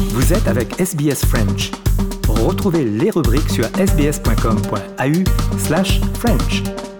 Vous êtes avec SBS French. Retrouvez les rubriques sur sbs.com.au/French.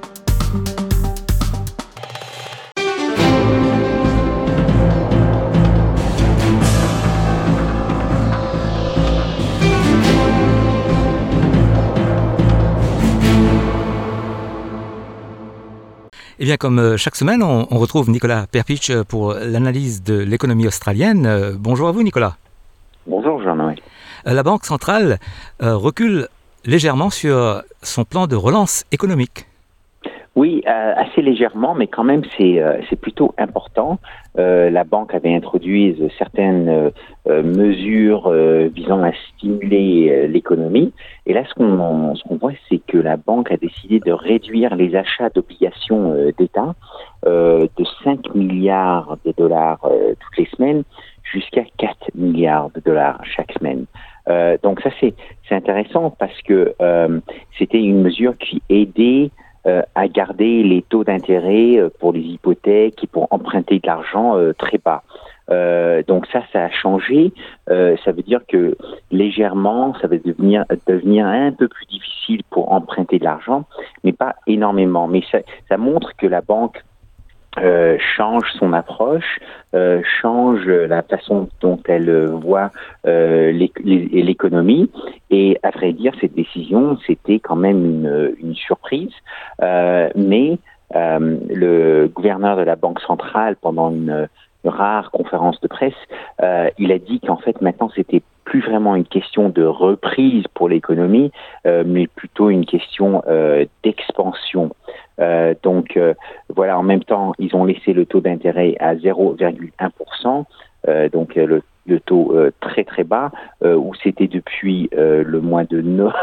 Eh bien, comme chaque semaine, on retrouve Nicolas Perpich pour l'analyse de l'économie australienne. Bonjour à vous, Nicolas. Bonjour, Jean-Noël. La Banque centrale recule légèrement sur son plan de relance économique. Oui, assez légèrement, mais quand même, c'est plutôt important. La banque avait introduit certaines mesures visant à stimuler l'économie. Et là, ce qu'on voit, c'est que la banque a décidé de réduire les achats d'obligations d'État de 5 milliards de dollars toutes les semaines jusqu'à 4 milliards de dollars chaque semaine. Donc ça, c'est intéressant parce que c'était une mesure qui aidait à garder les taux d'intérêt pour les hypothèques et pour emprunter de l'argent très bas. Donc ça a changé. Ça veut dire que légèrement, ça va devenir un peu plus difficile pour emprunter de l'argent, mais pas énormément. Mais ça montre que la banque change son approche, change la façon dont elle voit l'économie. Et à vrai dire, cette décision, c'était quand même une surprise. Mais le gouverneur de la Banque centrale, pendant une rare conférence de presse, il a dit qu'en fait, maintenant, c'était plus vraiment une question de reprise pour l'économie, mais plutôt une question d'expansion. Donc, voilà, en même temps, ils ont laissé le taux d'intérêt à 0,1%, donc le taux très très bas, où c'était depuis le mois de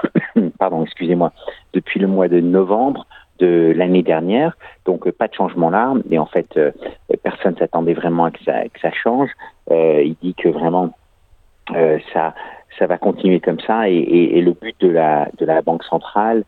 depuis le mois de novembre de l'année dernière. Donc, pas de changement là, mais en fait, personne s'attendait vraiment à que ça change. Il dit que vraiment, ça va continuer comme ça, et le but de la Banque centrale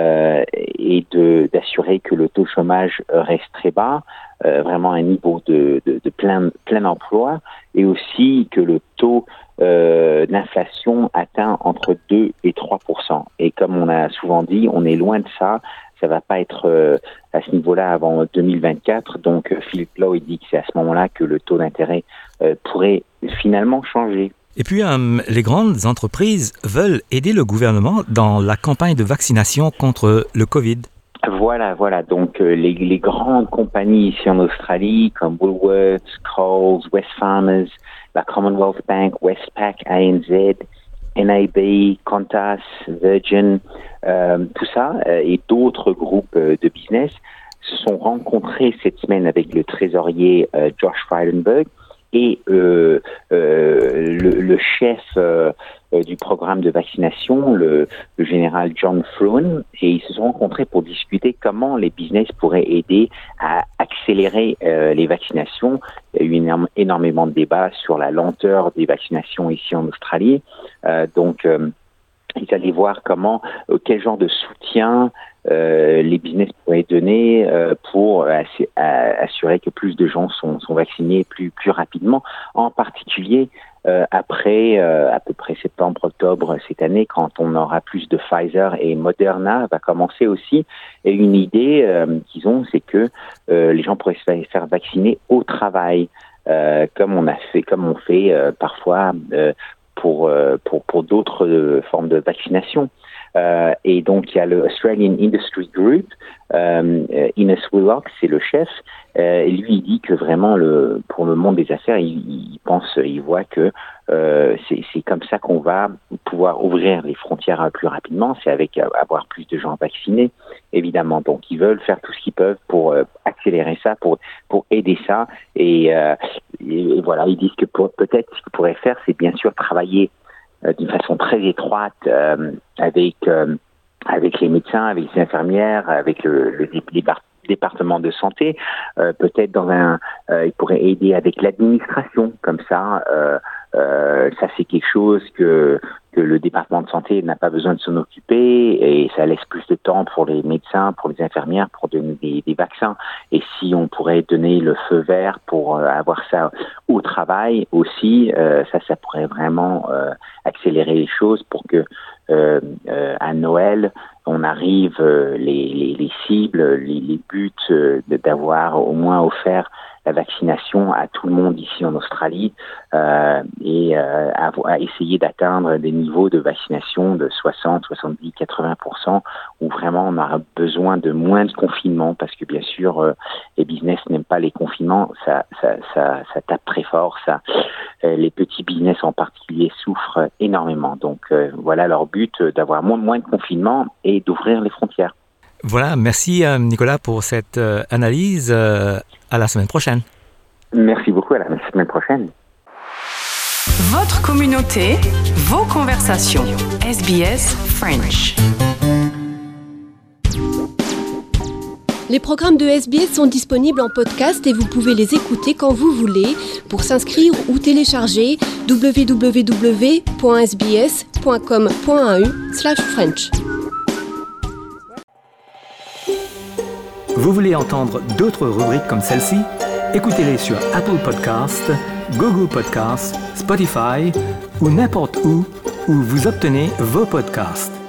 et d'assurer que le taux de chômage reste très bas, vraiment un niveau de plein emploi, et aussi que le taux d'inflation atteint entre 2 et 3%. Et comme on a souvent dit, on est loin de ça. Ça va pas être à ce niveau-là avant 2024. Donc, Philippe Lowe dit que c'est à ce moment-là que le taux d'intérêt pourrait finalement changer. Et puis, les grandes entreprises veulent aider le gouvernement dans la campagne de vaccination contre le Covid. Voilà. Donc, les grandes compagnies ici en Australie, comme Woolworths, Coles, Wesfarmers, la Commonwealth Bank, Westpac, ANZ, NAB, Qantas, Virgin, tout ça, et d'autres groupes de business se sont rencontrés cette semaine avec le trésorier Josh Frydenberg et le chef du programme de vaccination, le général John Fruin, et ils se sont rencontrés pour discuter comment les business pourraient aider à accélérer les vaccinations. Il y a eu énormément de débats sur la lenteur des vaccinations ici en Australie. Donc, ils allaient voir quel genre de soutien les business pourraient donner pour assurer que plus de gens sont vaccinés plus rapidement, en particulier après à peu près septembre-octobre cette année, quand on aura plus de Pfizer, et Moderna va commencer aussi. Et une idée qu'ils ont, c'est que les gens pourraient se faire vacciner au travail, comme on fait parfois pour d'autres formes de vaccination. Et donc, il y a le Australian Industry Group, Ines Willock, c'est le chef, et lui, il dit que vraiment, pour le monde des affaires, il voit que c'est comme ça qu'on va pouvoir ouvrir les frontières plus rapidement, c'est avec avoir plus de gens vaccinés, évidemment. Donc, ils veulent faire tout ce qu'ils peuvent pour accélérer ça, pour aider ça, et voilà, ils disent que peut-être ce qu'ils pourraient faire, c'est bien sûr travailler d'une façon très étroite avec les médecins, avec les infirmières, avec le département de santé. Peut-être ils pourraient aider avec l'administration, comme ça. Ça, c'est quelque chose que le département de santé n'a pas besoin de s'en occuper, et ça laisse plus de temps pour les médecins, pour les infirmières, pour donner des vaccins. Et si on pourrait donner le feu vert pour avoir ça au travail aussi, ça pourrait vraiment accélérer les choses pour que à Noël, on arrive les cibles, les buts d'avoir au moins offert la vaccination à tout le monde ici en Australie et à essayer d'atteindre des niveaux de vaccination de 60, 70, 80% où vraiment on aura besoin de moins de confinement parce que bien sûr les business n'aiment pas les confinements, ça tape très fort, les petits business en particulier souffrent énormément. Donc voilà leur but, d'avoir moins de confinement et d'ouvrir les frontières. Voilà, merci Nicolas pour cette analyse. À la semaine prochaine. Merci beaucoup, à la semaine prochaine. Votre communauté, vos conversations. SBS French. Les programmes de SBS sont disponibles en podcast et vous pouvez les écouter quand vous voulez. Pour s'inscrire ou télécharger, www.sbs.com.au/French. Vous voulez entendre d'autres rubriques comme celle-ci? Écoutez-les sur Apple Podcasts, Google Podcasts, Spotify ou n'importe où vous obtenez vos podcasts.